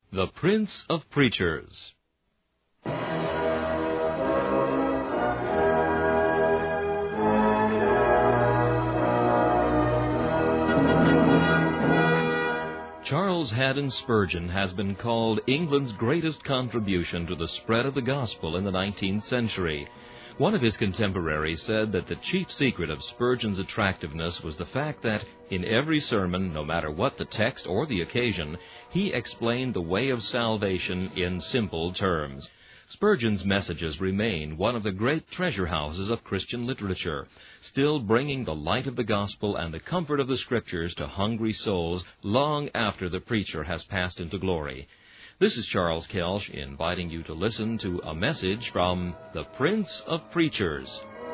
The Prince of Preachers. Charles Haddon Spurgeon has been called England's greatest contribution to the spread of the gospel in the 19th century. One of his contemporaries said that the chief secret of Spurgeon's attractiveness was the fact that, in every sermon, no matter what the text or the occasion, he explained the way of salvation in simple terms. Spurgeon's messages remain one of the great treasure houses of Christian literature, still bringing the light of the gospel and the comfort of the Scriptures to hungry souls long after the preacher has passed into glory. This is Charles Kelsch inviting you to listen to a message from the Prince of Preachers.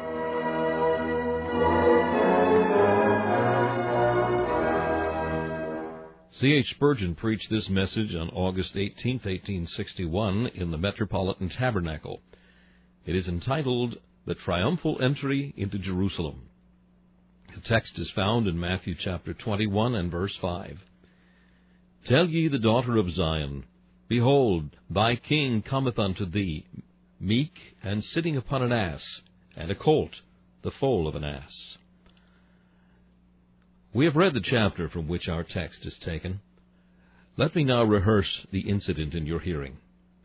C.H. Spurgeon preached this message on August 18, 1861, in the Metropolitan Tabernacle. It is entitled, The Triumphal Entry into Jerusalem. The text is found in Matthew chapter 21 and verse 5. Tell ye the daughter of Zion, Behold, thy king cometh unto thee, meek, and sitting upon an ass, and a colt, the foal of an ass. We have read the chapter from which our text is taken. Let me now rehearse the incident in your hearing.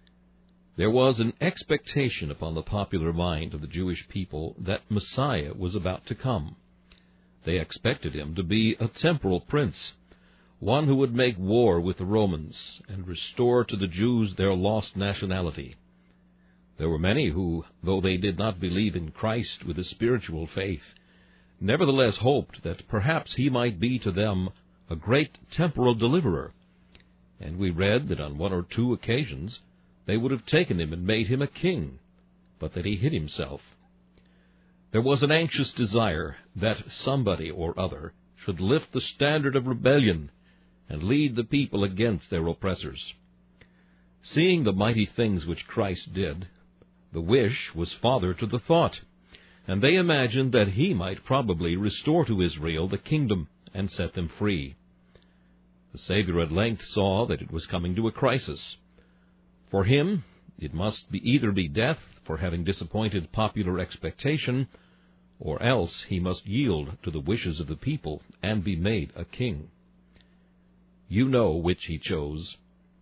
There was an expectation upon the popular mind of the Jewish people that Messiah was about to come. They expected him to be a temporal prince, one who would make war with the Romans and restore to the Jews their lost nationality. There were many who, though they did not believe in Christ with a spiritual faith, nevertheless hoped that perhaps he might be to them a great temporal deliverer. And we read that on one or two occasions they would have taken him and made him a king, but that he hid himself. There was an anxious desire that somebody or other should lift the standard of rebellion and lead the people against their oppressors. Seeing the mighty things which Christ did, the wish was father to the thought, and they imagined that he might probably restore to Israel the kingdom and set them free. The Savior at length saw that it was coming to a crisis. For him, it must either be death for having disappointed popular expectation, or else he must yield to the wishes of the people and be made a king. You know which he chose.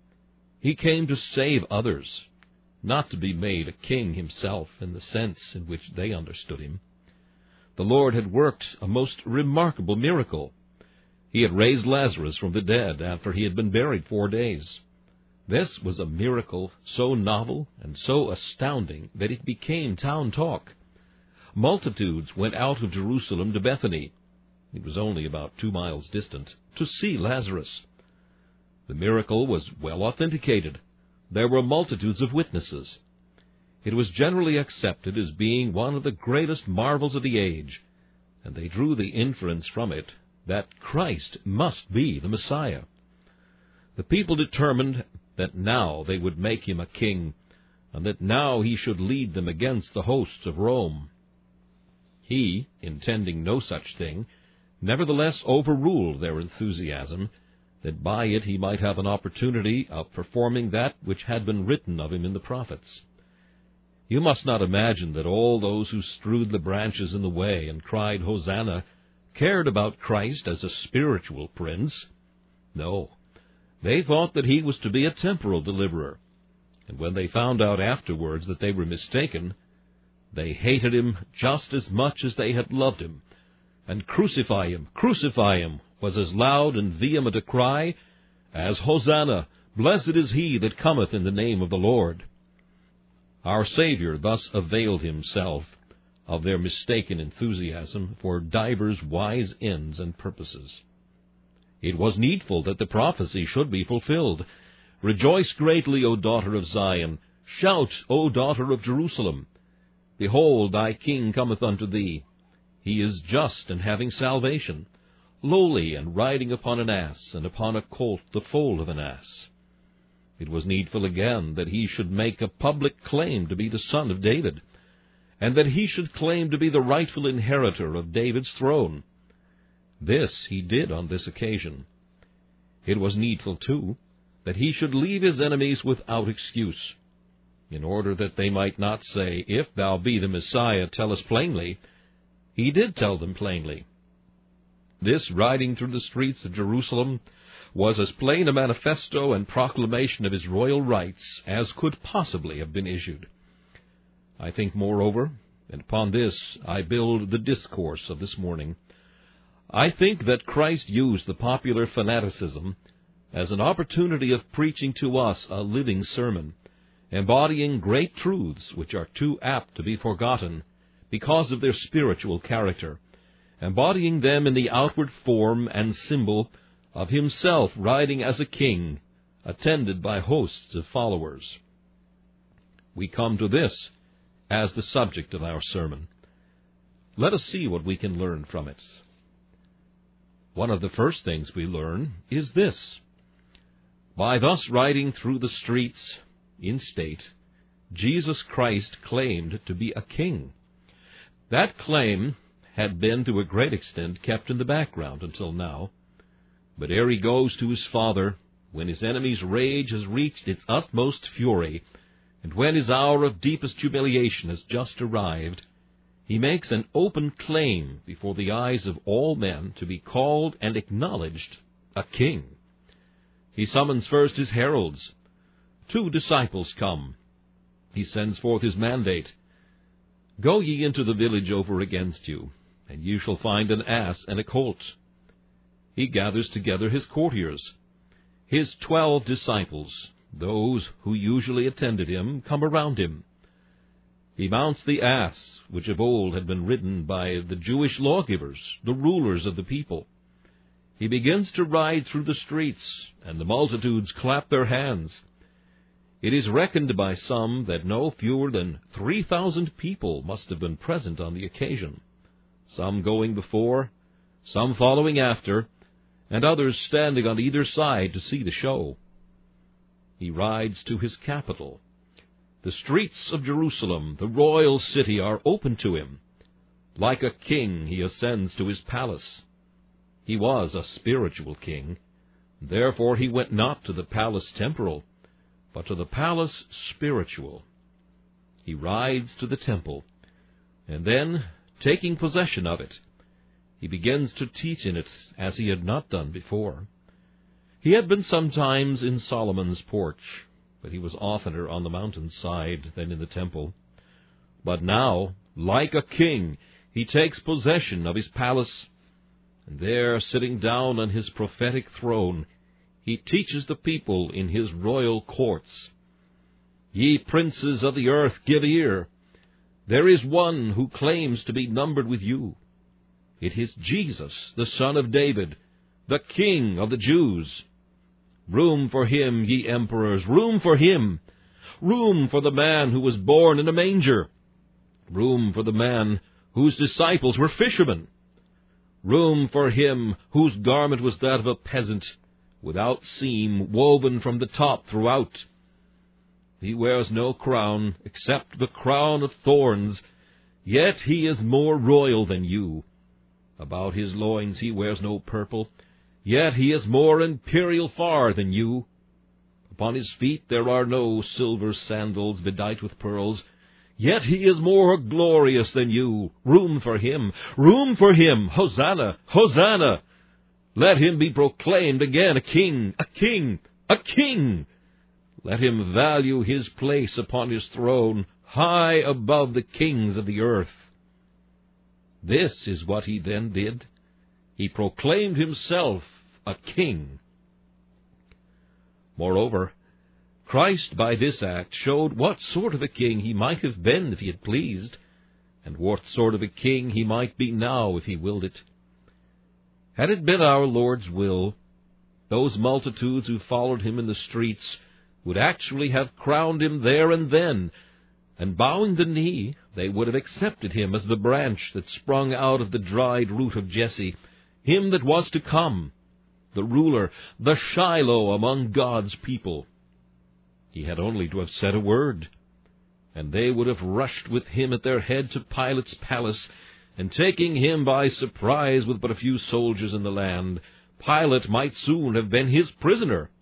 He came to save others, not to be made a king himself in the sense in which they understood him. The Lord had worked a most remarkable miracle. He had raised Lazarus from the dead after he had been buried 4 days. This was a miracle so novel and so astounding that it became town talk. Multitudes went out of Jerusalem to Bethany. It was only about 2 miles distant, to see Lazarus. The miracle was well authenticated. There were multitudes of witnesses. It was generally accepted as being one of the greatest marvels of the age, and they drew the inference from it that Christ must be the Messiah. The people determined that now they would make him a king, and that now he should lead them against the hosts of Rome. He, intending no such thing, nevertheless overruled their enthusiasm, that by it he might have an opportunity of performing that which had been written of him in the prophets. You must not imagine that all those who strewed the branches in the way and cried Hosanna cared about Christ as a spiritual prince. No, they thought that he was to be a temporal deliverer, and when they found out afterwards that they were mistaken, they hated him just as much as they had loved him, and crucify him, was as loud and vehement a cry as Hosanna, blessed is he that cometh in the name of the Lord. Our Savior thus availed himself of their mistaken enthusiasm for divers wise ends and purposes. It was needful that the prophecy should be fulfilled. Rejoice greatly, O daughter of Zion. Shout, O daughter of Jerusalem. Behold, thy king cometh unto thee. He is just and having salvation, lowly and riding upon an ass, and upon a colt the foal of an ass. It was needful again that he should make a public claim to be the son of David, and that he should claim to be the rightful inheritor of David's throne. This he did on this occasion. It was needful, too, that he should leave his enemies without excuse, in order that they might not say, If thou be the Messiah, tell us plainly. He did tell them plainly. This riding through the streets of Jerusalem was as plain a manifesto and proclamation of his royal rights as could possibly have been issued. I think, moreover, and upon this I build the discourse of this morning, I think that Christ used the popular fanaticism as an opportunity of preaching to us a living sermon, embodying great truths which are too apt to be forgotten because of their spiritual character, embodying them in the outward form and symbol of himself riding as a king, attended by hosts of followers. We come to this as the subject of our sermon. Let us see what we can learn from it. One of the first things we learn is this. By thus riding through the streets in state, Jesus Christ claimed to be a king. That claim had been to a great extent kept in the background until now, but ere he goes to his Father, when his enemy's rage has reached its utmost fury, and when his hour of deepest humiliation has just arrived, he makes an open claim before the eyes of all men to be called and acknowledged a king. He summons first his heralds. 2 disciples come. He sends forth his mandate. Go ye into the village over against you, and you shall find an ass and a colt. He gathers together his courtiers. His 12 disciples, those who usually attended him, come around him. He mounts the ass, which of old had been ridden by the Jewish lawgivers, the rulers of the people. He begins to ride through the streets, and the multitudes clap their hands. It is reckoned by some that no fewer than 3,000 people must have been present on the occasion, some going before, some following after, and others standing on either side to see the show. He rides to his capital. The streets of Jerusalem, the royal city, are open to him. Like a king, he ascends to his palace. He was a spiritual king. Therefore he went not to the palace temporal, but to the palace spiritual. He rides to the temple, and then, taking possession of it, he begins to teach in it as he had not done before. He had been sometimes in Solomon's porch, but he was oftener on the mountainside than in the temple. But now, like a king, he takes possession of his palace, and there, sitting down on his prophetic throne, he teaches the people in his royal courts. Ye princes of the earth, give ear. There is one who claims to be numbered with you. It is Jesus, the Son of David, the King of the Jews. Room for him, ye emperors, room for him. Room for the man who was born in a manger. Room for the man whose disciples were fishermen. Room for him whose garment was that of a peasant, without seam, woven from the top throughout. He wears no crown except the crown of thorns, yet he is more royal than you. About his loins he wears no purple, yet he is more imperial far than you. Upon his feet there are no silver sandals bedight with pearls, yet he is more glorious than you. Room for him, room for him. Hosanna, Hosanna! Let him be proclaimed again a king, a king, a king. Let him value his place upon his throne, high above the kings of the earth. This is what he then did. He proclaimed himself a king. Moreover, Christ by this act showed what sort of a king he might have been if he had pleased, and what sort of a king he might be now if he willed it. Had it been our Lord's will, those multitudes who followed him in the streets would actually have crowned him there and then, and bowing the knee, they would have accepted him as the branch that sprung out of the dried root of Jesse, him that was to come, the ruler, the Shiloh among God's people. He had only to have said a word, and they would have rushed with him at their head to Pilate's palace, and taking him by surprise with but a few soldiers in the land, Pilate might soon have been his prisoner,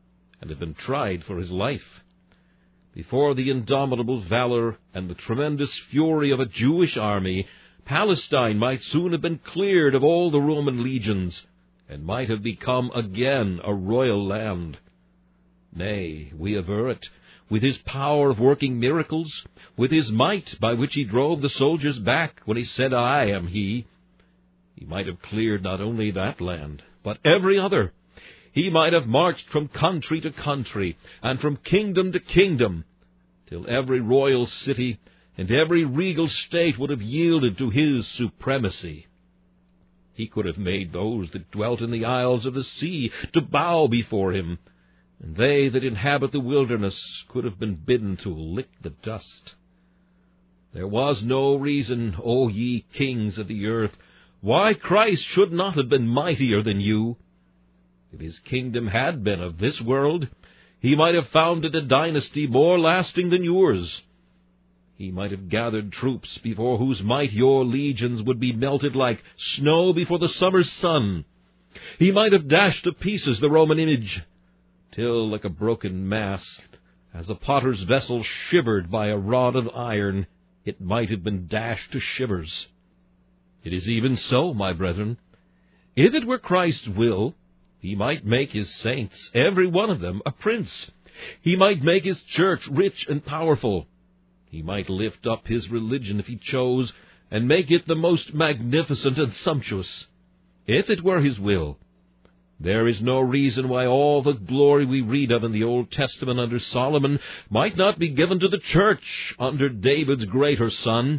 and had been tried for his life. Before the indomitable valor and the tremendous fury of a Jewish army, Palestine might soon have been cleared of all the Roman legions, and might have become again a royal land. Nay, we aver it, with his power of working miracles, with his might by which he drove the soldiers back when he said, I am he might have cleared not only that land, but every other. He might have marched from country to country, and from kingdom to kingdom, till every royal city and every regal state would have yielded to his supremacy. He could have made those that dwelt in the isles of the sea to bow before him, and they that inhabit the wilderness could have been bidden to lick the dust. There was no reason, O ye kings of the earth, why Christ should not have been mightier than you. If his kingdom had been of this world, he might have founded a dynasty more lasting than yours. He might have gathered troops before whose might your legions would be melted like snow before the summer's sun. He might have dashed to pieces the Roman image, till, like a broken mast, as a potter's vessel shivered by a rod of iron, it might have been dashed to shivers. It is even so, my brethren. If it were Christ's will, he might make his saints, every one of them, a prince. He might make his church rich and powerful. He might lift up his religion if he chose, and make it the most magnificent and sumptuous. If it were his will, there is no reason why all the glory we read of in the Old Testament under Solomon might not be given to the church under David's greater son.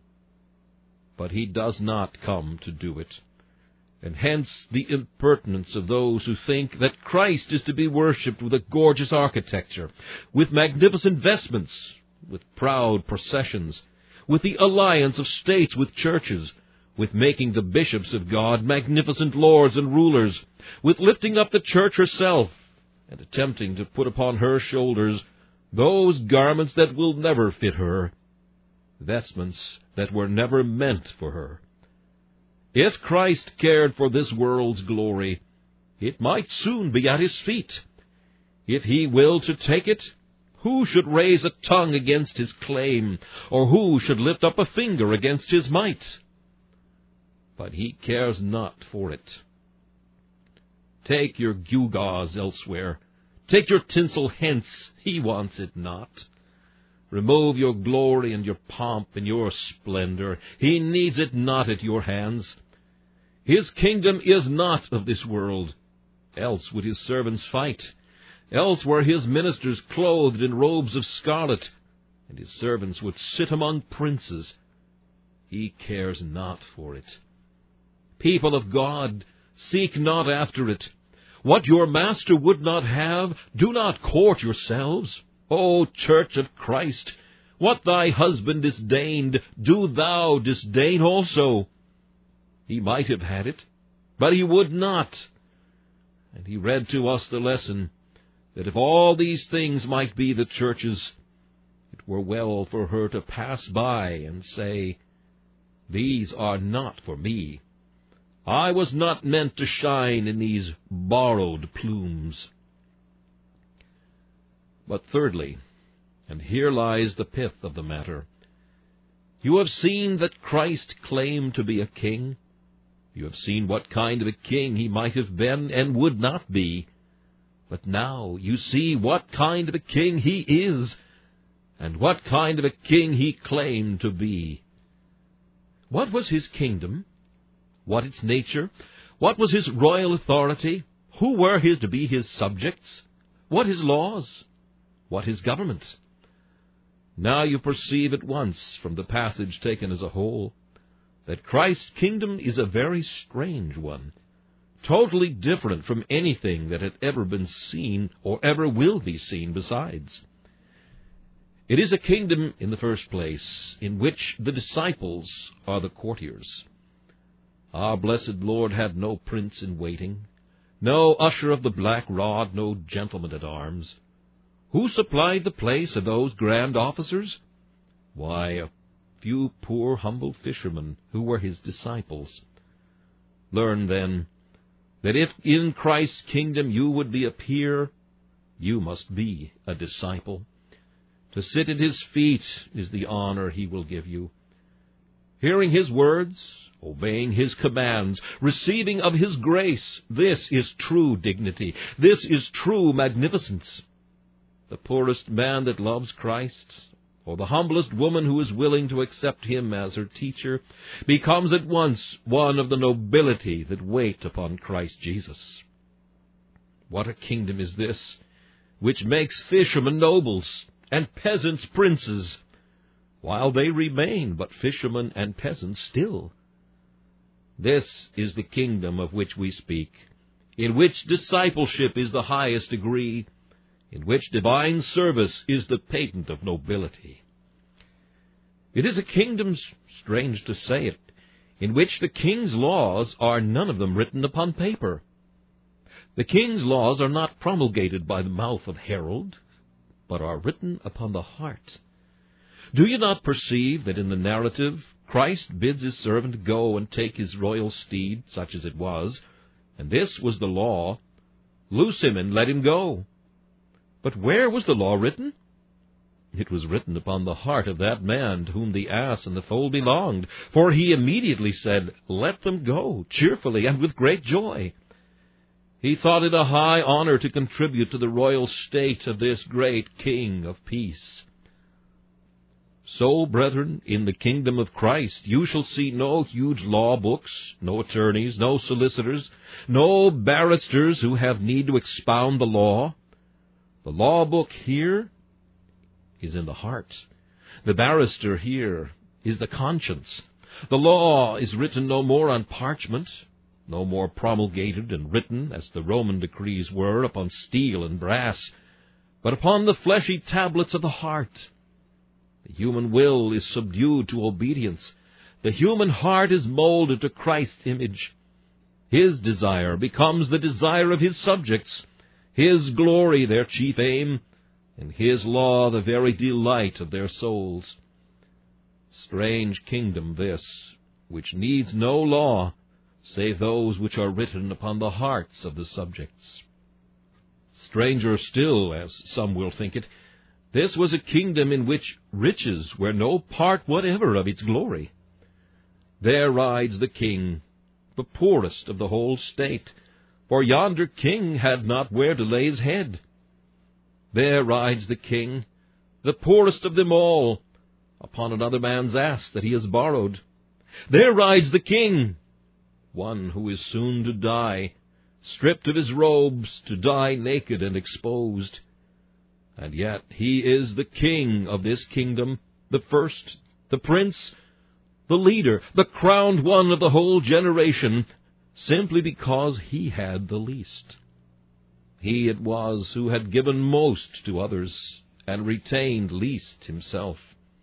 But he does not come to do it, and hence the impertinence of those who think that Christ is to be worshipped with a gorgeous architecture, with magnificent vestments, with proud processions, with the alliance of states with churches, with making the bishops of God magnificent lords and rulers, with lifting up the church herself, and attempting to put upon her shoulders those garments that will never fit her, vestments that were never meant for her. If Christ cared for this world's glory, it might soon be at his feet. If he willed to take it, who should raise a tongue against his claim, or who should lift up a finger against his might? But he cares not for it. Take your gewgaws elsewhere. Take your tinsel hence. He wants it not. Remove your glory and your pomp and your splendor. He needs it not at your hands. His kingdom is not of this world. Else would his servants fight. Else were his ministers clothed in robes of scarlet, and his servants would sit among princes. He cares not for it. People of God, seek not after it. What your master would not have, do not court yourselves. O Church of Christ, what thy husband disdained, do thou disdain also. He might have had it, but he would not. And he read to us the lesson that if all these things might be the church's, it were well for her to pass by and say, These are not for me. I was not meant to shine in these borrowed plumes. But thirdly, and here lies the pith of the matter, you have seen that Christ claimed to be a king. You have seen what kind of a king he might have been and would not be. But now you see what kind of a king he is, and what kind of a king he claimed to be. What was his kingdom? What its nature? What was his royal authority? Who were to be his subjects? What his laws? What his government? Now you perceive at once, from the passage taken as a whole, that Christ's kingdom is a very strange one, totally different from anything that had ever been seen or ever will be seen besides. It is a kingdom, in the first place, in which the disciples are the courtiers. Our blessed Lord had no prince in waiting, no usher of the black rod, no gentleman at arms. Who supplied the place of those grand officers? Why, a few poor humble fishermen who were his disciples. Learn, then, that if in Christ's kingdom you would be a peer, you must be a disciple. To sit at his feet is the honor he will give you. Hearing his words, obeying his commands, receiving of his grace, this is true dignity. This is true magnificence. The poorest man that loves Christ, or the humblest woman who is willing to accept him as her teacher, becomes at once one of the nobility that wait upon Christ Jesus. What a kingdom is this, which makes fishermen nobles, and peasants princes, while they remain but fishermen and peasants still. This is the kingdom of which we speak, in which discipleship is the highest degree, in which divine service is the patent of nobility. It is a kingdom, strange to say it, in which the king's laws are none of them written upon paper. The king's laws are not promulgated by the mouth of herald, but are written upon the heart. Do you not perceive that in the narrative Christ bids his servant go and take his royal steed, such as it was, and this was the law, loose him and let him go? But where was the law written? It was written upon the heart of that man to whom the ass and the foal belonged, for he immediately said, "Let them go, cheerfully and with great joy." He thought it a high honor to contribute to the royal state of this great King of peace. So, brethren, in the kingdom of Christ you shall see no huge law books, no attorneys, no solicitors, no barristers who have need to expound the law. The law book here is in the heart. The barrister here is the conscience. The law is written no more on parchment, no more promulgated and written, as the Roman decrees were, upon steel and brass, but upon the fleshy tablets of the heart. The human will is subdued to obedience. The human heart is molded to Christ's image. His desire becomes the desire of his subjects, his glory their chief aim, and his law the very delight of their souls. Strange kingdom this, which needs no law, save those which are written upon the hearts of the subjects. Stranger still, as some will think it, this was a kingdom in which riches were no part whatever of its glory. There rides the king, the poorest of the whole state, for yonder king had not where to lay his head. There rides the king, the poorest of them all, upon another man's ass that he has borrowed. There rides the king, one who is soon to die, stripped of his robes, to die naked and exposed. And yet he is the king of this kingdom, the first, the prince, the leader, the crowned one of the whole generation, simply because he had the least. He it was who had given most to others, and retained least himself.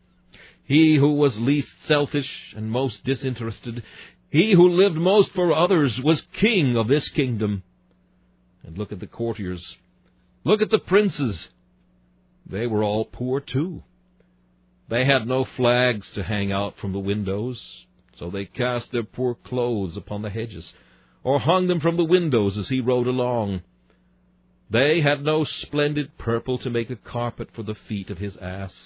He who was least selfish and most disinterested, he who lived most for others, was king of this kingdom. And look at the courtiers. Look at the princes. They were all poor too. They had no flags to hang out from the windows, so they cast their poor clothes upon the hedges, or hung them from the windows as he rode along. They had no splendid purple to make a carpet for the feet of his ass,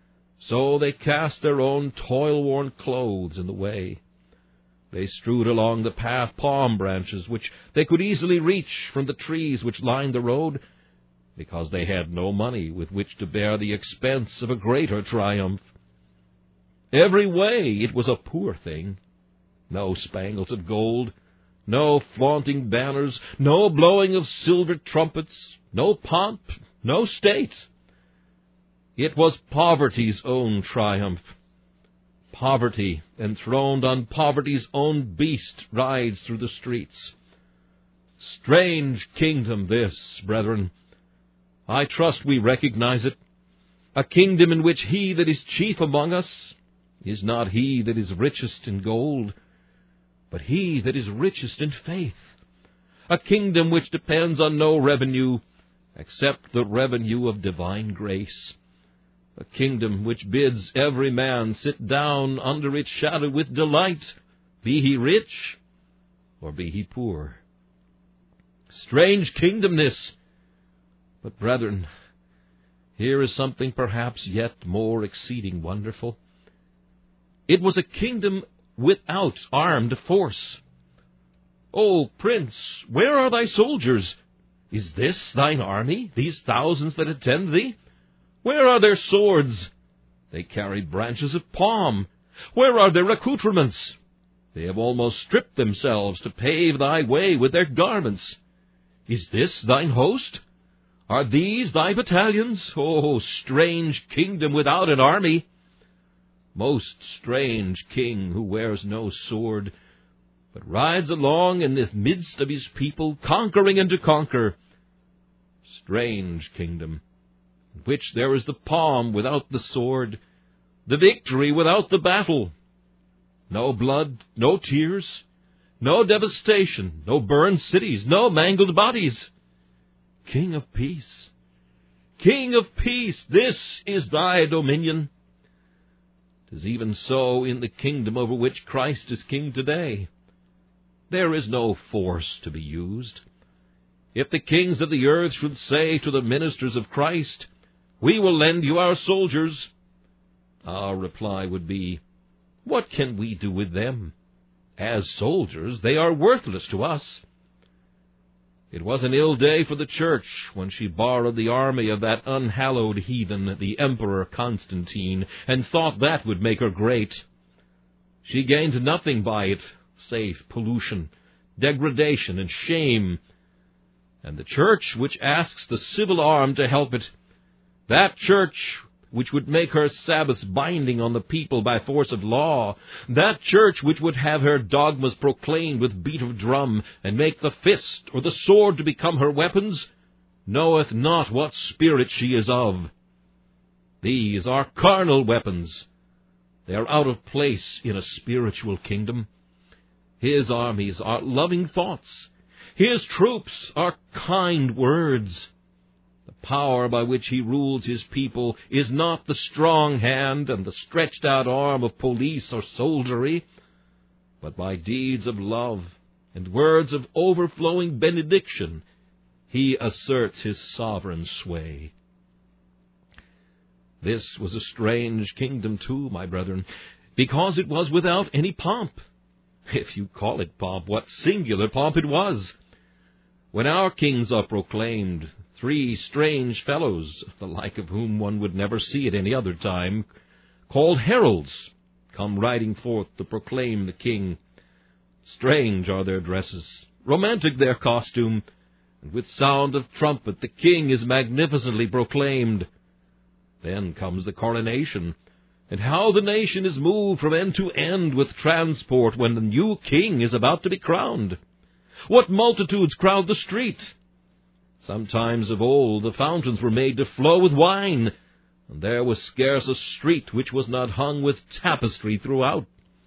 so they cast their own toil-worn clothes in the way. They strewed along the path palm branches, which they could easily reach from the trees which lined the road, because they had no money with which to bear the expense of a greater triumph. Every way it was a poor thing. No spangles of gold, no flaunting banners, no blowing of silver trumpets, no pomp, no state. It was poverty's own triumph. Poverty, enthroned on poverty's own beast, rides through the streets. Strange kingdom this, brethren. I trust we recognize it. A kingdom in which he that is chief among us is not he that is richest in gold, but he that is richest in faith. A kingdom which depends on no revenue except the revenue of divine grace. A kingdom which bids every man sit down under its shadow with delight, be he rich or be he poor. Strange kingdom this, But, brethren, here is something perhaps yet more exceeding wonderful. It was a kingdom without armed force. O Prince, where are thy soldiers? Is this thine army, these thousands that attend thee? Where are their swords? They carry branches of palm. Where are their accoutrements? They have almost stripped themselves to pave thy way with their garments. Is this thine host? Are these thy battalions? O strange kingdom without an army! Most strange king who wears no sword, but rides along in the midst of his people, conquering and to conquer. Strange kingdom, in which there is the palm without the sword, the victory without the battle. No blood, no tears, no devastation, no burned cities, no mangled bodies. King of peace, King of peace, this is thy dominion. 'Tis even so in the kingdom over which Christ is king today. There is no force to be used. If the kings of the earth should say to the ministers of Christ, "We will lend you our soldiers," our reply would be, "What can we do with them? As soldiers, they are worthless to us." It was an ill day for the Church when she borrowed the army of that unhallowed heathen, the Emperor Constantine, and thought that would make her great. She gained nothing by it save pollution, degradation, and shame. And the Church which asks the civil arm to help it, that Church which would make her Sabbaths binding on the people by force of law, that Church which would have her dogmas proclaimed with beat of drum, and make the fist or the sword to become her weapons, knoweth not what spirit she is of. These are carnal weapons. They are out of place in a spiritual kingdom. His armies are loving thoughts. His troops are kind words. The power by which he rules his people is not the strong hand and the stretched-out arm of police or soldiery, but by deeds of love and words of overflowing benediction he asserts his sovereign sway. This was a strange kingdom, too, my brethren, because it was without any pomp. If you call it pomp, what singular pomp it was! When our kings are proclaimed, 3 strange fellows, the like of whom one would never see at any other time, called heralds, come riding forth to proclaim the king. Strange are their dresses, romantic their costume, and with sound of trumpet the king is magnificently proclaimed. Then comes the coronation, and how the nation is moved from end to end with transport when the new king is about to be crowned. What multitudes crowd the street! Sometimes of old the fountains were made to flow with wine, and there was scarce a street which was not hung with tapestry throughout.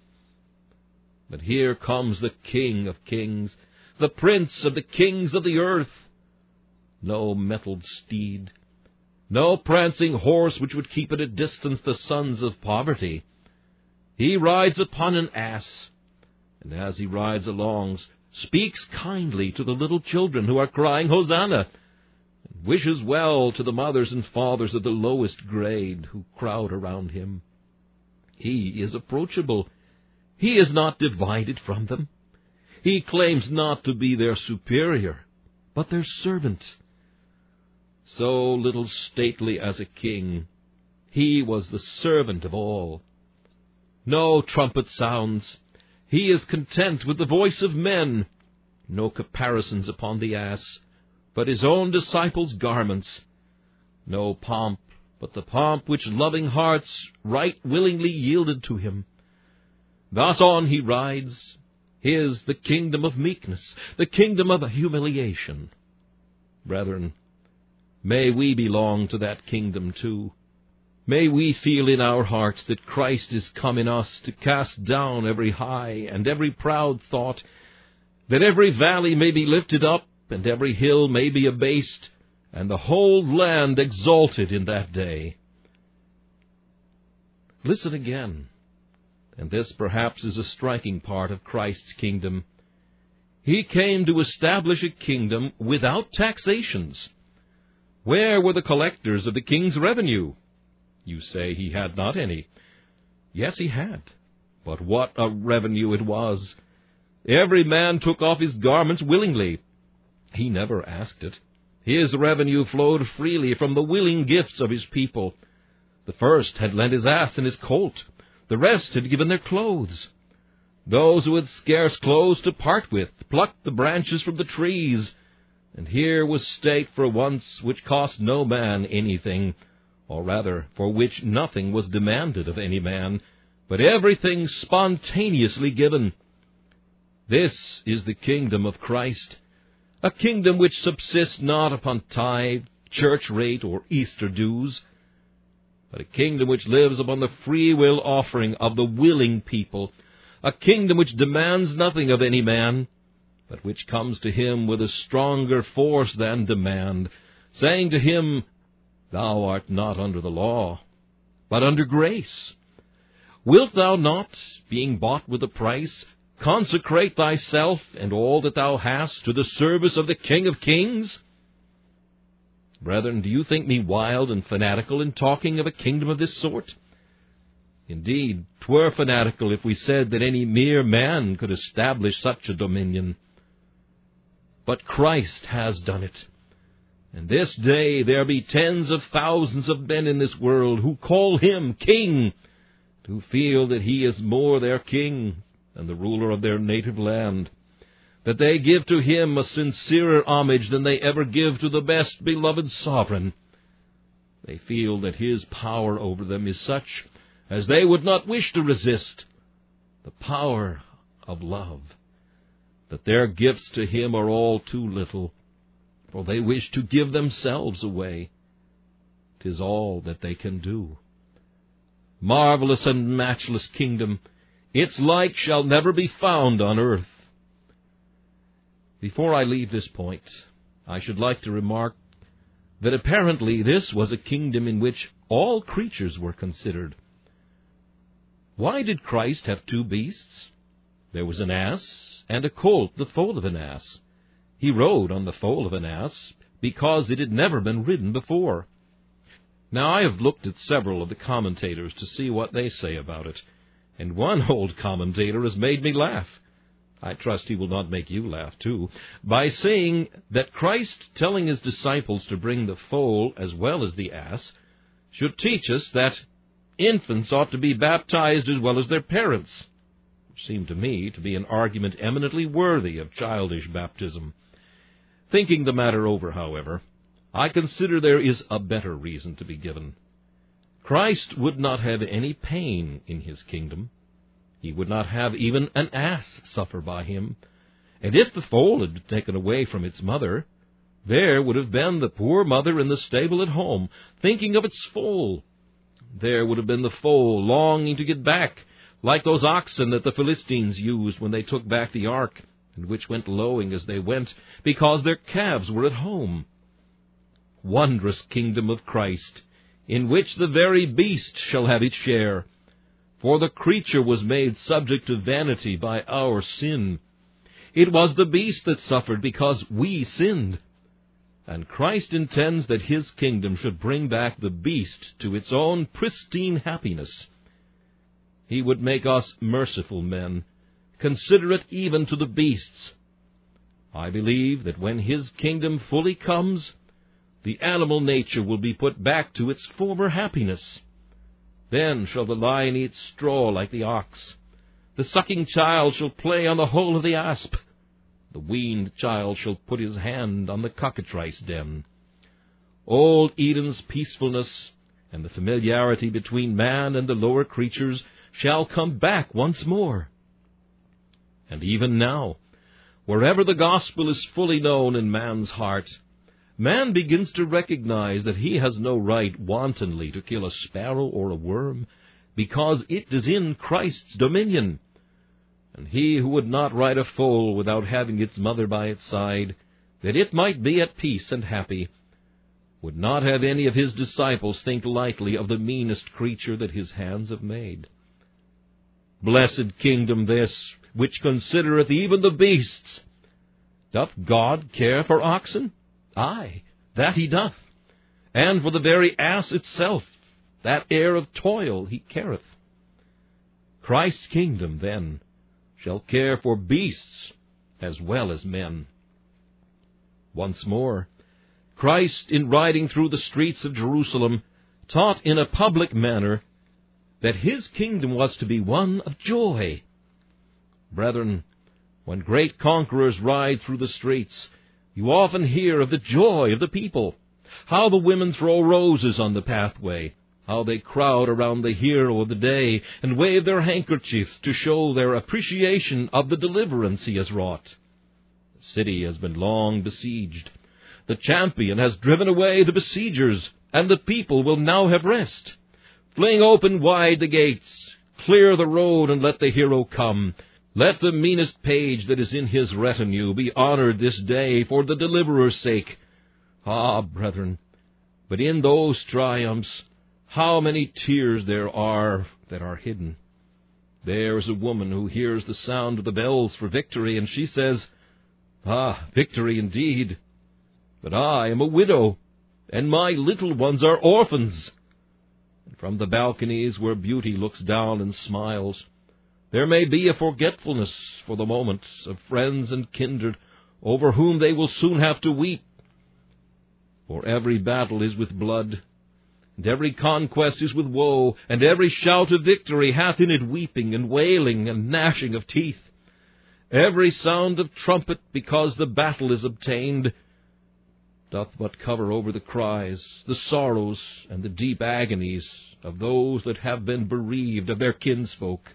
But here comes the King of kings, the Prince of the kings of the earth. No mettled steed, no prancing horse which would keep at a distance the sons of poverty. He rides upon an ass, and as he rides along, speaks kindly to the little children who are crying Hosanna, and wishes well to the mothers and fathers of the lowest grade who crowd around him. He is approachable. He is not divided from them. He claims not to be their superior, but their servant. So little stately as a king, he was the servant of all. No trumpet sounds. He is content with the voice of men. No caparisons upon the ass, but his own disciples' garments. No pomp, but the pomp which loving hearts right willingly yielded to him. Thus on he rides. His the kingdom of meekness, the kingdom of humiliation. Brethren, may we belong to that kingdom too. May we feel in our hearts that Christ is come in us to cast down every high and every proud thought, that every valley may be lifted up, and every hill may be abased, and the whole land exalted in that day. Listen again, and this perhaps is a striking part of Christ's kingdom. He came to establish a kingdom without taxations. Where were the collectors of the king's revenue? You say he had not any. Yes, he had. But what a revenue it was! Every man took off his garments willingly. He never asked it. His revenue flowed freely from the willing gifts of his people. The first had lent his ass and his colt. The rest had given their clothes. Those who had scarce clothes to part with plucked the branches from the trees. And here was state for once which cost no man anything, or rather, for which nothing was demanded of any man, but everything spontaneously given. This is the kingdom of Christ, a kingdom which subsists not upon tithe, church rate, or Easter dues, but a kingdom which lives upon the free will offering of the willing people, a kingdom which demands nothing of any man, but which comes to him with a stronger force than demand, saying to him, Thou art not under the law, but under grace. Wilt thou not, being bought with a price, consecrate thyself and all that thou hast to the service of the King of Kings? Brethren, do you think me wild and fanatical in talking of a kingdom of this sort? Indeed, 'twere fanatical if we said that any mere man could establish such a dominion. But Christ has done it. And this day there be tens of thousands of men in this world who call him King, who feel that he is more their king than the ruler of their native land, that they give to him a sincerer homage than they ever give to the best beloved sovereign. They feel that his power over them is such as they would not wish to resist, the power of love, that their gifts to him are all too little, for they wish to give themselves away. 'Tis all that they can do. Marvelous and matchless kingdom, its like shall never be found on earth. Before I leave this point, I should like to remark that apparently this was a kingdom in which all creatures were considered. Why did Christ have two beasts? There was an ass and a colt, the foal of an ass. He rode on the foal of an ass because it had never been ridden before. Now, I have looked at several of the commentators to see what they say about it, and one old commentator has made me laugh. I trust he will not make you laugh, too, by saying that Christ telling his disciples to bring the foal as well as the ass should teach us that infants ought to be baptized as well as their parents, which seemed to me to be an argument eminently worthy of childish baptism. Thinking the matter over, however, I consider there is a better reason to be given. Christ would not have any pain in his kingdom. He would not have even an ass suffer by him. And if the foal had been taken away from its mother, there would have been the poor mother in the stable at home, thinking of its foal. There would have been the foal longing to get back, like those oxen that the Philistines used when they took back the ark, and which went lowing as they went, because their calves were at home. Wondrous kingdom of Christ, in which the very beast shall have its share. For the creature was made subject to vanity by our sin. It was the beast that suffered because we sinned. And Christ intends that his kingdom should bring back the beast to its own pristine happiness. He would make us merciful men, considerate even to the beasts. I believe that when his kingdom fully comes, the animal nature will be put back to its former happiness. Then shall the lion eat straw like the ox. The sucking child shall play on the hole of the asp. The weaned child shall put his hand on the cockatrice den. Old Eden's peacefulness and the familiarity between man and the lower creatures shall come back once more. And even now, wherever the gospel is fully known in man's heart, man begins to recognize that he has no right wantonly to kill a sparrow or a worm, because it is in Christ's dominion. And he who would not ride a foal without having its mother by its side, that it might be at peace and happy, would not have any of his disciples think lightly of the meanest creature that his hands have made. Blessed kingdom this, which considereth even the beasts. Doth God care for oxen? Aye, that he doth. and for the very ass itself, that heir of toil he careth. Christ's kingdom, then, shall care for beasts as well as men. Once more, Christ, in riding through the streets of Jerusalem, taught in a public manner that his kingdom was to be one of joy. Brethren, when great conquerors ride through the streets, you often hear of the joy of the people, how the women throw roses on the pathway, how they crowd around the hero of the day and wave their handkerchiefs to show their appreciation of the deliverance he has wrought. The city has been long besieged. The champion has driven away the besiegers, and the people will now have rest. Fling open wide the gates, clear the road, and let the hero come. Let the meanest page that is in his retinue be honored this day for the deliverer's sake. Ah, brethren, but in those triumphs, how many tears there are that are hidden. There is a woman who hears the sound of the bells for victory, and she says, "Ah, victory indeed! But I am a widow, and my little ones are orphans." And from the balconies where beauty looks down and smiles, there may be a forgetfulness for the moment of friends and kindred over whom they will soon have to weep. For every battle is with blood, and every conquest is with woe, and every shout of victory hath in it weeping and wailing and gnashing of teeth. Every sound of trumpet, because the battle is obtained, doth but cover over the cries, the sorrows, and the deep agonies of those that have been bereaved of their kinsfolk.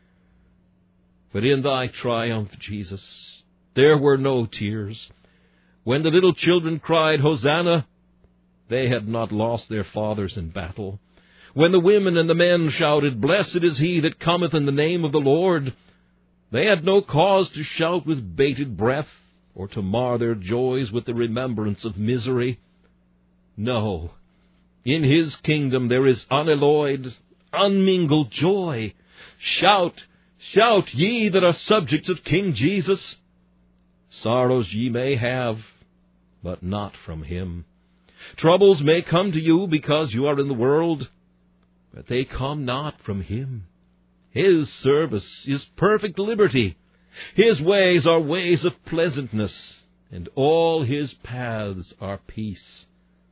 But in thy triumph, Jesus, there were no tears. When the little children cried, "Hosanna," they had not lost their fathers in battle. When the women and the men shouted, "Blessed is he that cometh in the name of the Lord," they had no cause to shout with bated breath, or to mar their joys with the remembrance of misery. No, in his kingdom there is unalloyed, unmingled joy. Shout, shout, ye that are subjects of King Jesus. Sorrows ye may have, but not from him. Troubles may come to you because you are in the world, but they come not from him. His service is perfect liberty. His ways are ways of pleasantness, and all his paths are peace.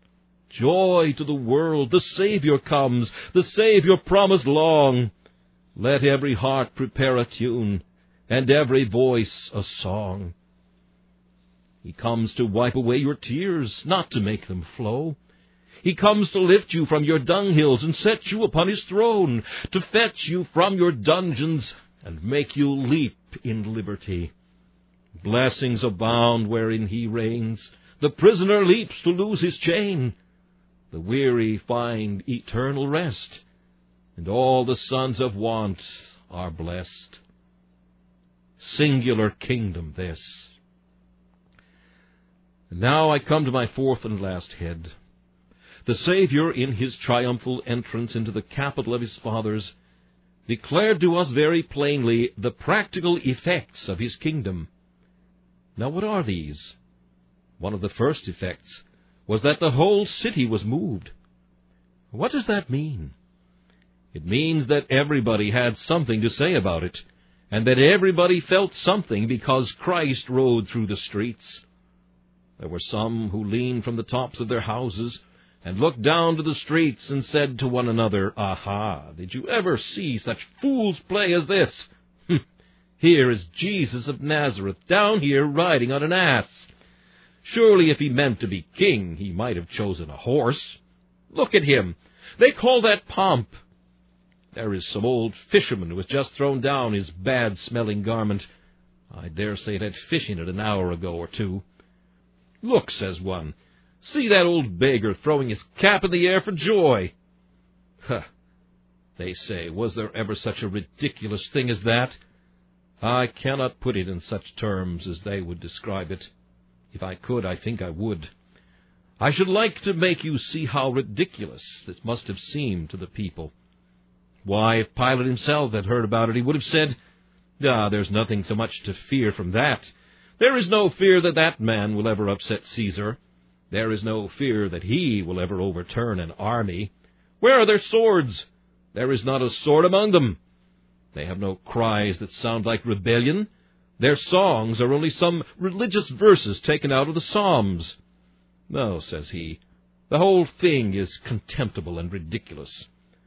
Joy to the world, the Savior comes, the Savior promised long. Let every heart prepare a tune, and every voice a song. He comes to wipe away your tears, not to make them flow. He comes to lift you from your dunghills and set you upon his throne, to fetch you from your dungeons and make you leap in liberty. Blessings abound wherein he reigns. The prisoner leaps to lose his chain. The weary find eternal rest, and all the sons of want are blessed. Singular kingdom this. And now I come to my fourth and last head. The Savior, in his triumphal entrance into the capital of his fathers, declared to us very plainly the practical effects of his kingdom. Now what are these? One of the first effects was that the whole city was moved. What does that mean? It means that everybody had something to say about it, and that everybody felt something because Christ rode through the streets. There were some who leaned from the tops of their houses and looked down to the streets and said to one another, "Aha, did you ever see such fool's play as this? Here is Jesus of Nazareth down here riding on an ass. Surely if he meant to be king, he might have chosen a horse. Look at him. They call that pomp. There is some old fisherman who has just thrown down his bad-smelling garment. I dare say it had fish in it an hour ago or two. Look, says one, see that old beggar throwing his cap in the air for joy. They say, was there ever such a ridiculous thing as that? I cannot put it in such terms as they would describe it. If I could, I think I would. I should like to make you see how ridiculous it must have seemed to the people. Why, if Pilate himself had heard about it, he would have said, there's nothing so much to fear from that. There is no fear that that man will ever upset Caesar. There is no fear that he will ever overturn an army. Where are their swords? There is not a sword among them. They have no cries that sound like rebellion. Their songs are only some religious verses taken out of the Psalms. No, says he, the whole thing is contemptible and ridiculous.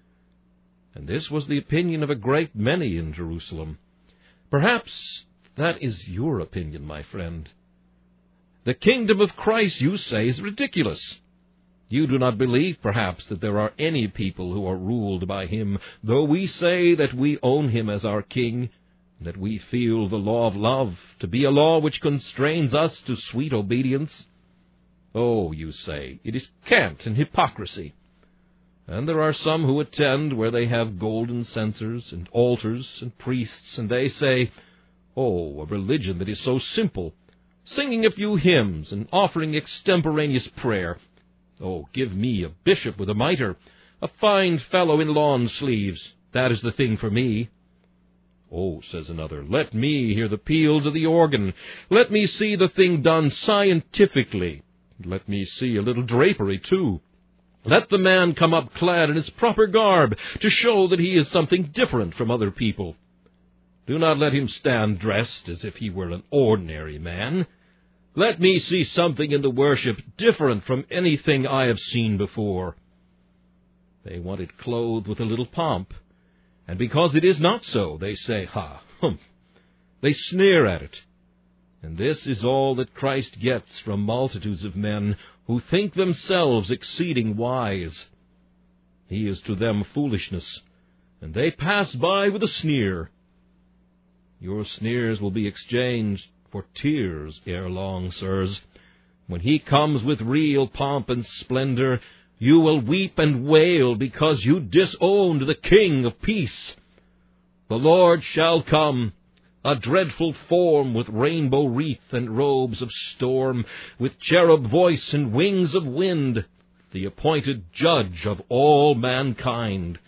And this was the opinion of a great many in Jerusalem. Perhaps that is your opinion, my friend. The kingdom of Christ, you say, is ridiculous. You do not believe, perhaps, that there are any people who are ruled by him, though we say that we own him as our king, that we feel the law of love to be a law which constrains us to sweet obedience. Oh, you say, it is cant and hypocrisy. And there are some who attend where they have golden censers and altars and priests, and they say, oh, a religion that is so simple, singing a few hymns and offering extemporaneous prayer. Oh, give me a bishop with a mitre, a fine fellow in lawn sleeves. That is the thing for me. Oh, says another, let me hear the peals of the organ. Let me see the thing done scientifically. Let me see a little drapery, too. Let the man come up clad in his proper garb, to show that he is something different from other people. Do not let him stand dressed as if he were an ordinary man. Let me see something in the worship different from anything I have seen before. They want it clothed with a little pomp, and because it is not so, they say, ha, humph. They sneer at it. And this is all that Christ gets from multitudes of men who think themselves exceeding wise. He is to them foolishness, and they pass by with a sneer. Your sneers will be exchanged for tears ere long, sirs. When he comes with real pomp and splendor, you will weep and wail because you disowned the King of peace. The Lord shall come, a dreadful form with rainbow wreath and robes of storm, with cherub voice and wings of wind, the appointed judge of all mankind.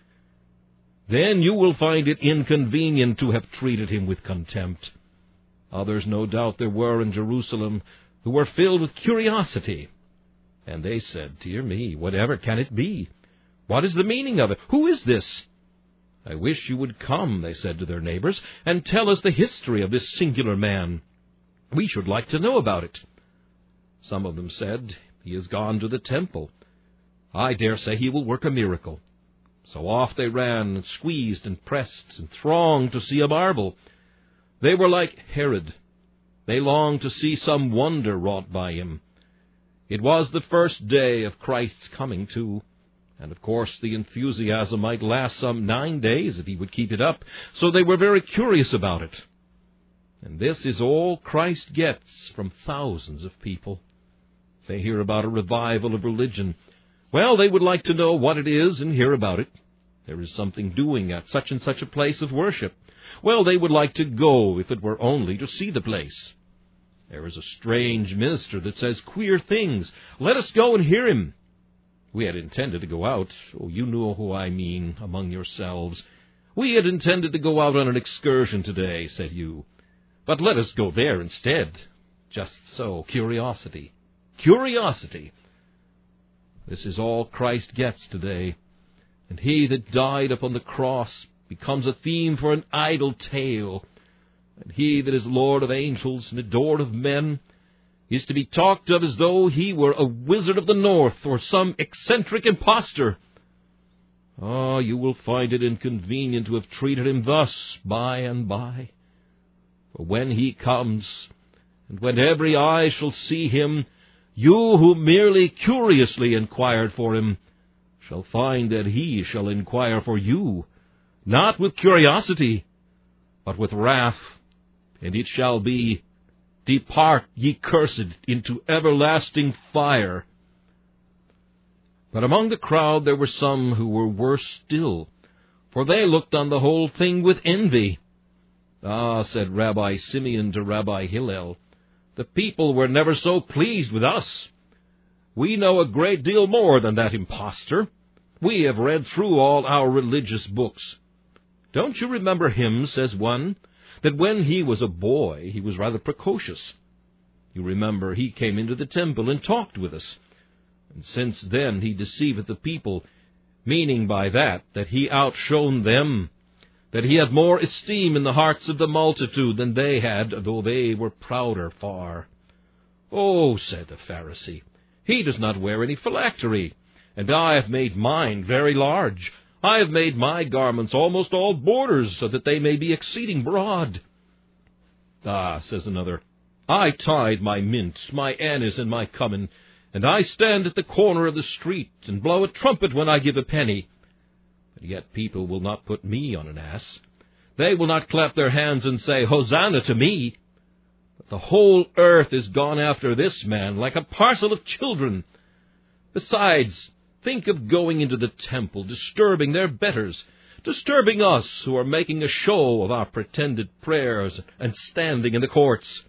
Then you will find it inconvenient to have treated him with contempt. Others, no doubt, there were in Jerusalem who were filled with curiosity. And they said, dear me, whatever can it be? What is the meaning of it? Who is this? I wish you would come, they said to their neighbors, and tell us the history of this singular man. We should like to know about it. Some of them said, he has gone to the temple. I dare say he will work a miracle. So off they ran, and squeezed and pressed, and thronged to see a marvel. They were like Herod. They longed to see some wonder wrought by him. It was the first day of Christ's coming, too. And, of course, the enthusiasm might last some 9 days if he would keep it up, so they were very curious about it. And this is all Christ gets from thousands of people. They hear about a revival of religion. Well, they would like to know what it is and hear about it. There is something doing at such and such a place of worship. Well, they would like to go if it were only to see the place. There is a strange minister that says queer things. Let us go and hear him. We had intended to go out. Oh, you know who I mean among yourselves. We had intended to go out on an excursion today, said you. But let us go there instead. Just so, curiosity. Curiosity. This is all Christ gets today. And he that died upon the cross becomes a theme for an idle tale. And he that is Lord of angels and adored of men is to be talked of as though he were a wizard of the north or some eccentric impostor. Ah, you will find it inconvenient to have treated him thus by and by. For when he comes, and when every eye shall see him, you who merely curiously inquired for him shall find that he shall inquire for you, not with curiosity, but with wrath, and it shall be, Depart, ye cursed, into everlasting fire. But among the crowd there were some who were worse still, for they looked on the whole thing with envy. Ah, said Rabbi Simeon to Rabbi Hillel, the people were never so pleased with us. We know a great deal more than that impostor. We have read through all our religious books. Don't you remember him, says one, that when he was a boy he was rather precocious. You remember he came into the temple and talked with us. And since then he deceiveth the people, meaning by that he outshone them, that he had more esteem in the hearts of the multitude than they had, though they were prouder far. Oh, said the Pharisee, he does not wear any phylactery, and I have made mine very large. I have made my garments almost all borders, so that they may be exceeding broad. Ah, says another, I tithe my mint, my anise, and my cumin, and I stand at the corner of the street, and blow a trumpet when I give a penny. But yet people will not put me on an ass. They will not clap their hands and say, Hosanna to me. But the whole earth is gone after this man, like a parcel of children. Besides, think of going into the temple, disturbing their betters, disturbing us who are making a show of our pretended prayers and standing in the courts.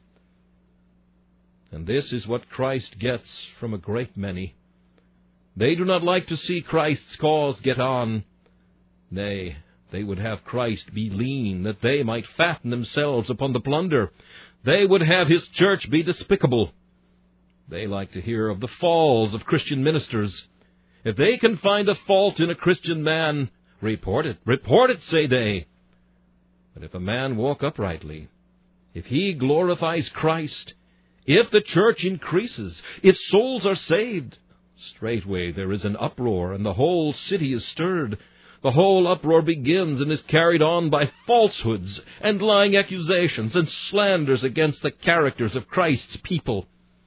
And this is what Christ gets from a great many. They do not like to see Christ's cause get on. Nay, they would have Christ be lean, that they might fatten themselves upon the plunder. They would have his church be despicable. They like to hear of the falls of Christian ministers. If they can find a fault in a Christian man, report it, say they. But if a man walk uprightly, if he glorifies Christ, if the church increases, if souls are saved, straightway there is an uproar, and the whole city is stirred. The whole uproar begins and is carried on by falsehoods and lying accusations and slanders against the characters of Christ's people.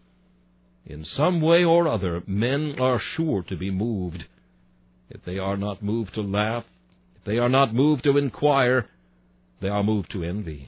In some way or other, men are sure to be moved. If they are not moved to laugh, if they are not moved to inquire, they are moved to envy.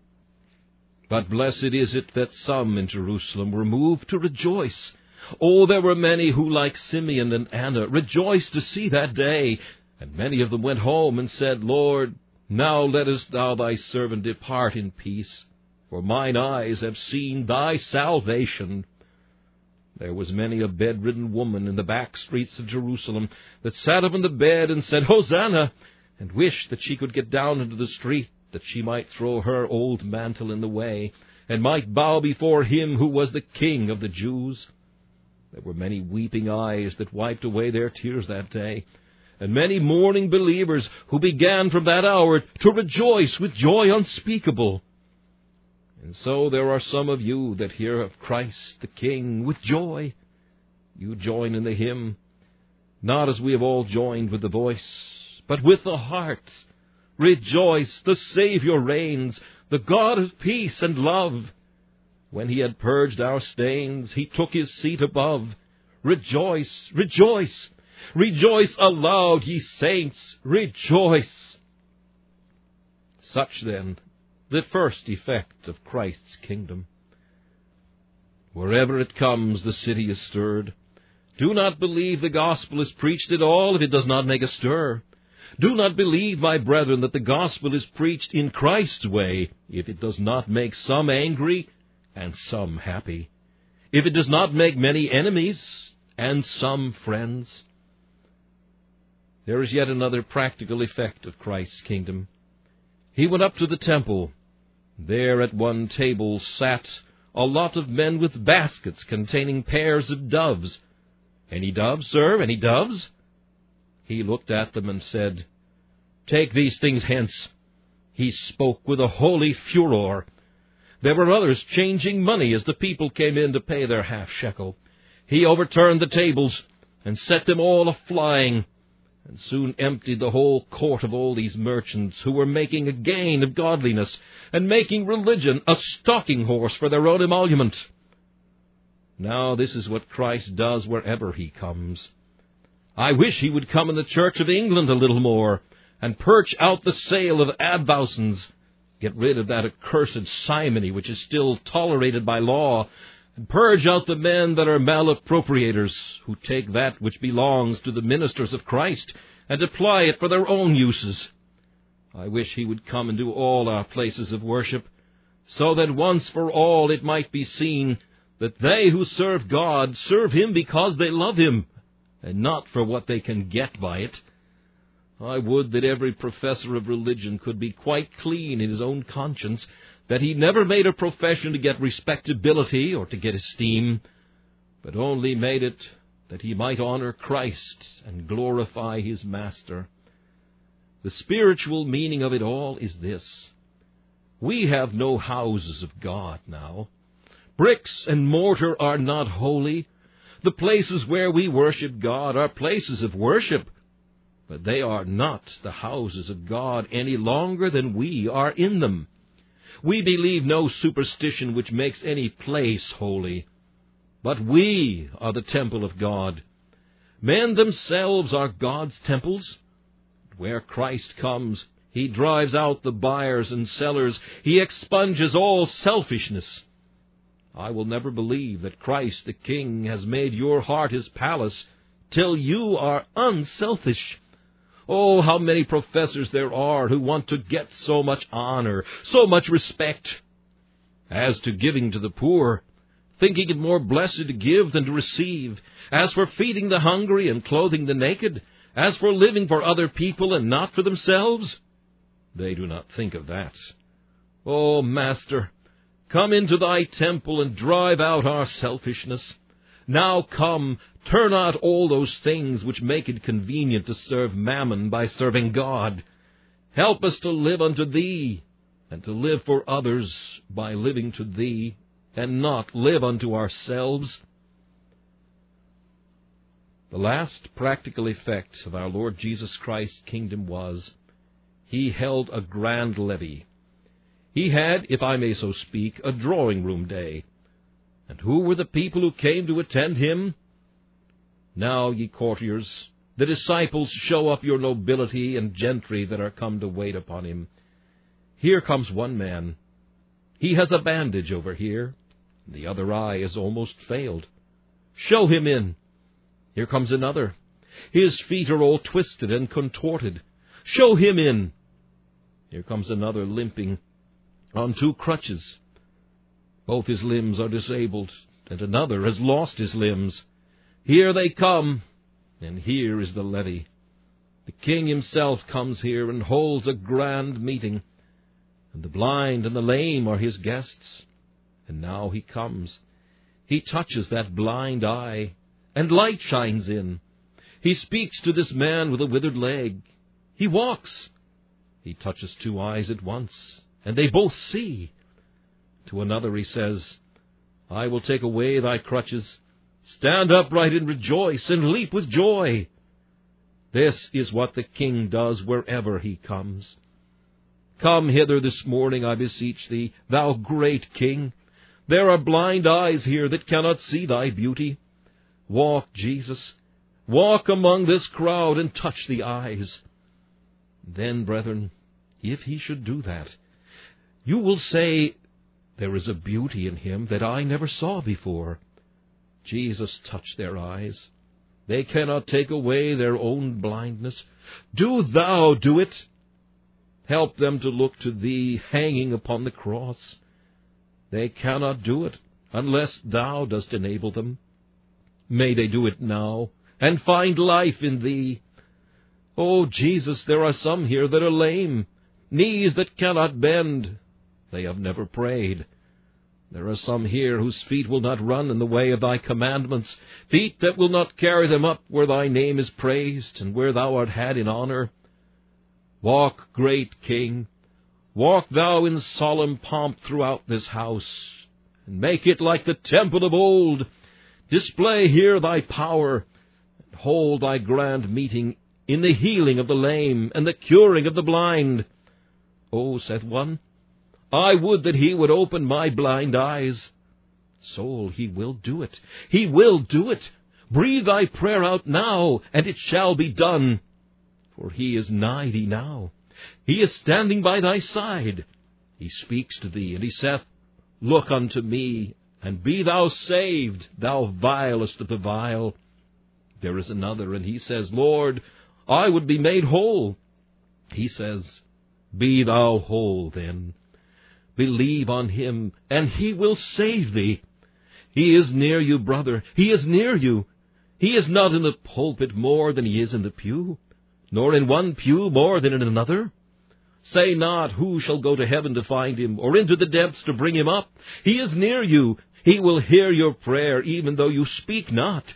But blessed is it that some in Jerusalem were moved to rejoice. Oh, there were many who, like Simeon and Anna, rejoiced to see that day. And many of them went home and said, Lord, now lettest thou thy servant depart in peace, for mine eyes have seen thy salvation. There was many a bedridden woman in the back streets of Jerusalem that sat up in the bed and said, Hosanna, and wished that she could get down into the street, that she might throw her old mantle in the way, and might bow before him who was the King of the Jews. There were many weeping eyes that wiped away their tears that day, and many mourning believers who began from that hour to rejoice with joy unspeakable. And so there are some of you that hear of Christ the King with joy. You join in the hymn, not as we have all joined with the voice, but with the heart. Rejoice, the Savior reigns, the God of peace and love. When he had purged our stains, he took his seat above. Rejoice, rejoice, rejoice aloud, ye saints, rejoice. Such, then, the first effect of Christ's kingdom. Wherever it comes, the city is stirred. Do not believe the gospel is preached at all if it does not make a stir. Do not believe, my brethren, that the gospel is preached in Christ's way if it does not make some angry and some happy, if it does not make many enemies and some friends. There is yet another practical effect of Christ's kingdom. He went up to the temple. There at one table sat a lot of men with baskets containing pairs of doves. Any doves, sir, any doves? He looked at them and said, Take these things hence. He spoke with a holy furor. There were others changing money as the people came in to pay their half-shekel. He overturned the tables and set them all a-flying, and soon emptied the whole court of all these merchants who were making a gain of godliness and making religion a stalking horse for their own emolument. Now this is what Christ does wherever he comes. I wish he would come in the Church of England a little more, and purge out the sale of advowsons, get rid of that accursed simony which is still tolerated by law, and purge out the men that are malappropriators, who take that which belongs to the ministers of Christ, and apply it for their own uses. I wish he would come into all our places of worship, so that once for all it might be seen that they who serve God serve him because they love him, and not for what they can get by it. I would that every professor of religion could be quite clean in his own conscience, that he never made a profession to get respectability or to get esteem, but only made it that he might honor Christ and glorify his Master. The spiritual meaning of it all is this: we have no houses of God now. Bricks and mortar are not holy. The places where we worship God are places of worship, but they are not the houses of God any longer than we are in them. We believe no superstition which makes any place holy, but we are the temple of God. Men themselves are God's temples. Where Christ comes, he drives out the buyers and sellers. He expunges all selfishness. I will never believe that Christ the King has made your heart his palace till you are unselfish. Oh, how many professors there are who want to get so much honor, so much respect. As to giving to the poor, thinking it more blessed to give than to receive. As for feeding the hungry and clothing the naked, as for living for other people and not for themselves, they do not think of that. Oh, Master, come into thy temple and drive out our selfishness. Now come, turn out all those things which make it convenient to serve mammon by serving God. Help us to live unto thee, and to live for others by living to thee, and not live unto ourselves. The last practical effect of our Lord Jesus Christ's kingdom was, he held a grand levee. He had, if I may so speak, a drawing-room day. And who were the people who came to attend him? Now, ye courtiers, the disciples, show up your nobility and gentry that are come to wait upon him. Here comes one man. He has a bandage over here. The other eye is almost failed. Show him in. Here comes another. His feet are all twisted and contorted. Show him in. Here comes another limping on 2 crutches. Both his limbs are disabled, and another has lost his limbs. Here they come, and here is the levee. The king himself comes here and holds a grand meeting, and the blind and the lame are his guests. And now he comes. He touches that blind eye, and light shines in. He speaks to this man with a withered leg. He walks. He touches 2 eyes at once, and they both see. To another he says, I will take away thy crutches. Stand upright and rejoice, and leap with joy. This is what the king does wherever he comes. Come hither this morning, I beseech thee, thou great king. There are blind eyes here that cannot see thy beauty. Walk, Jesus, walk among this crowd and touch the eyes. Then, brethren, if he should do that, you will say, there is a beauty in him that I never saw before. Jesus touched their eyes. They cannot take away their own blindness. Do thou do it. Help them to look to thee hanging upon the cross. They cannot do it unless thou dost enable them. May they do it now and find life in thee. Oh, Jesus, there are some here that are lame, knees that cannot bend. They have never prayed. There are some here whose feet will not run in the way of thy commandments, feet that will not carry them up where thy name is praised and where thou art had in honor. Walk, great King, walk thou in solemn pomp throughout this house, and make it like the temple of old. Display here thy power, and hold thy grand meeting in the healing of the lame and the curing of the blind. Oh, saith one, I would that he would open my blind eyes. Soul, he will do it. He will do it. Breathe thy prayer out now, and it shall be done. For he is nigh thee now. He is standing by thy side. He speaks to thee, and he saith, Look unto me, and be thou saved, thou vilest of the vile. There is another, and he says, Lord, I would be made whole. He says, Be thou whole then. Believe on him, and he will save thee. He is near you, brother. He is near you. He is not in the pulpit more than he is in the pew, nor in one pew more than in another. Say not, who shall go to heaven to find him, or into the depths to bring him up? He is near you. He will hear your prayer, even though you speak not.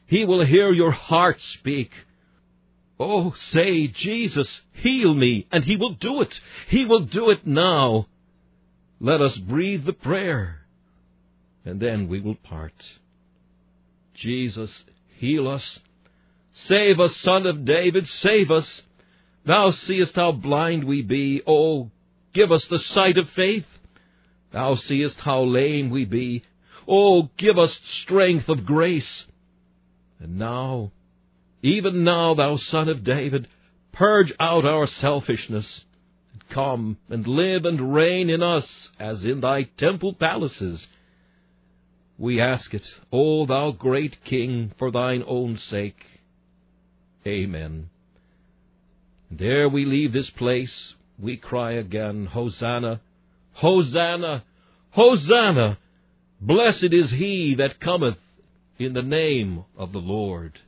He will hear your heart speak. Oh, say, Jesus, heal me, and He will do it. He will do it now. Let us breathe the prayer, and then we will part. Jesus, heal us. Save us, Son of David, save us. Thou seest how blind we be. Oh, give us the sight of faith. Thou seest how lame we be. Oh, give us strength of grace. And now, even now, thou Son of David, purge out our selfishness, and come and live and reign in us as in thy temple palaces. We ask it, O thou great King, for thine own sake. Amen. And ere we leave this place, we cry again, Hosanna, Hosanna, Hosanna! Blessed is he that cometh in the name of the Lord.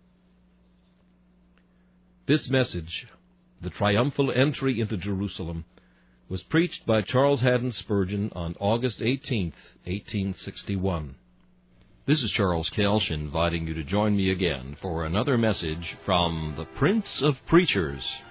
This message, the triumphal entry into Jerusalem, was preached by Charles Haddon Spurgeon on August 18, 1861. This is Charles Kelsch inviting you to join me again for another message from the Prince of Preachers.